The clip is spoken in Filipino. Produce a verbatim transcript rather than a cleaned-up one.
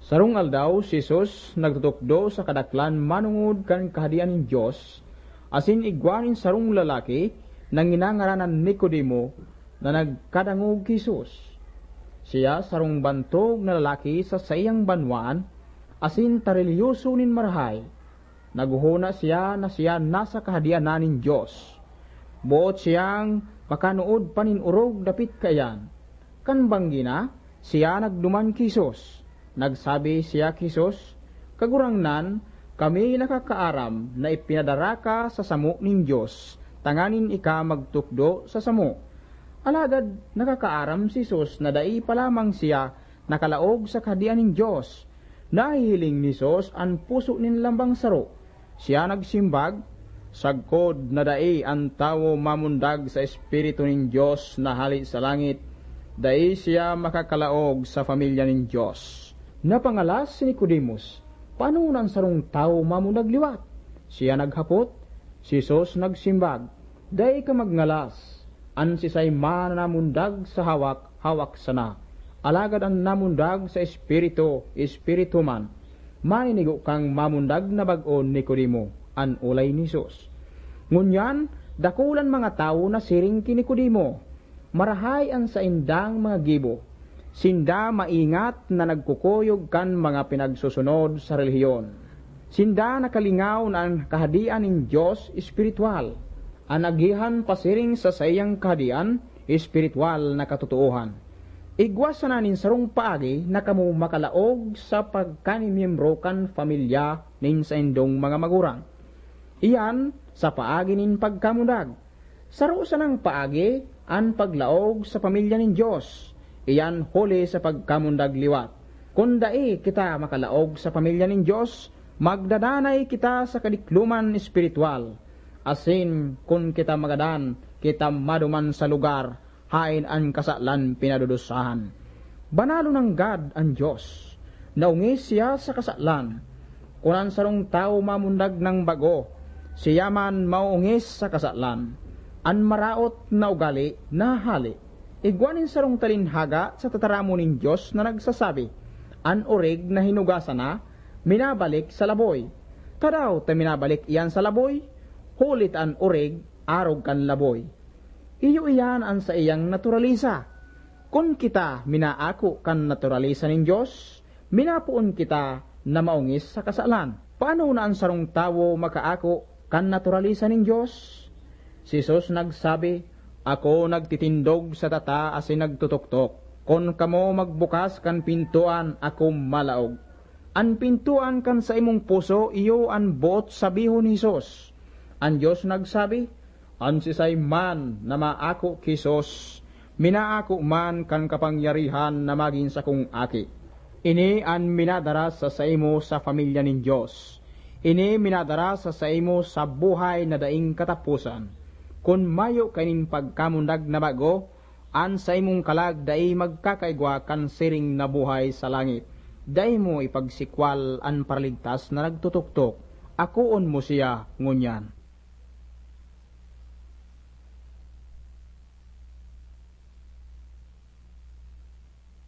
Sarong aldaw si Jesus nagtutukdo sa kadaklan manungod kan kahadian ng Dios, asin igwanin sarong lalaki nang ginangaranan Nicodemo na nagkadangog kay Jesus. Siya sarong bantog na lalaki sa sayang banwaan, asin tareliyoso nin marahay. Naguhuna siya na siya nasa kahadian na nin Dios. Buot siyang makanuod paninurog dapit kayan. Kan banggina, siya nagduman kay Jesus. Nagsabi siya kay Jesus, "Kagurangnan, kami nakakaaram na ipinadara ka sa samo ning Dios, tanganin ika magtukdo sa samo." Alagad nakakaaram si Jesus na dai pa lamang siya nakalaog sa kahadian ning Dios. Nahihiling ni Jesus ang puso nin lambang saro. Siya nagsimbag, "Sagkod na dai ang tawo mamundag sa espiritu ning Dios na hali sa langit, dai siya makakalaog sa pamilya ning Dios." Napangalas si Nicodemus, "Paano nang sarong tao mamundag liwat?" Siya naghapot, si Jesus nagsimbag, "Dai ka magngalas, an sisay man namundag sa hawak, hawak sana. Alagad ang namundag sa espiritu, espiritu man. Maninigo kang mamundag na bag-on Nicodemo," an ulay ni Jesus. Ngunyan, dakulan mga tao na siring ki Nicodemo. Marahay ang sa indang mga gibo. Sinda maingat na nagkukuyog kan mga pinagsusunod sa relihiyon. Sinda nakalingaw na ang kahadian ng Diyos espiritual. Anagihan pasiring sa sayang kahadian, espiritual na katutuuhan. Igwasan na nin sarong paagi na kamo makalaog sa pagkanimiyembro kan pamilya nin sa indong mga magurang. Iyan sa paagi nin pagkamundag. Saro sa ng paagi ang paglaog sa pamilya nin Diyos. Iyan huli sa pagkamundag liwat. Kung dai kita makalaog sa pamilya ning Diyos, magdadanay kita sa kadikluman espiritual. Asin kung kita magadan, kita maduman sa lugar, hain ang kasalan pinadudusahan. Banalo ng God ang Diyos. Naungis siya sa kasalan. Kung ang sarong tao mamundag ng bago, siya man maungis sa kasalan. An maraot na ugali na hali. Igwanin sarong talinhaga sa tataramo ning Diyos na nagsasabi, "An orig na hinugasan na, minabalik sa laboy." Kadaw ta minabalik iyan sa laboy, hulit an orig, arog kan laboy. Iyo iyan ang sa iyang naturalisa. Kung kita minaako kan naturalisa ning Diyos, minapuon kita na maungis sa kasalan. Paano na ang sarong tawo makaako kan naturalisa ning Diyos? Si Jesus nagsabi, "Ako nagtitindog sa tata asin nagtutuktok. Kon kamo magbukas kan pintuan, ako malaog." An pintuan kan sa imong puso, iyo an buot sabihon ni Jesus. Ang Diyos nagsabi, "An sisay man na maako kisos, minaako man kan kapangyarihan na maging sa kong aki." Ini an minadara sa saimo sa pamilya nin Diyos. Ini minadara sa saimo sa buhay na daing katapusan. Kung mayo kanin pagkamundag na bago, an sa imong kalag dai magkakaigwa kan siring na buhay sa langit. Dai mo ipagsikwal an paraligtas na nagtutuktok. Akuon mo siya ngunyan.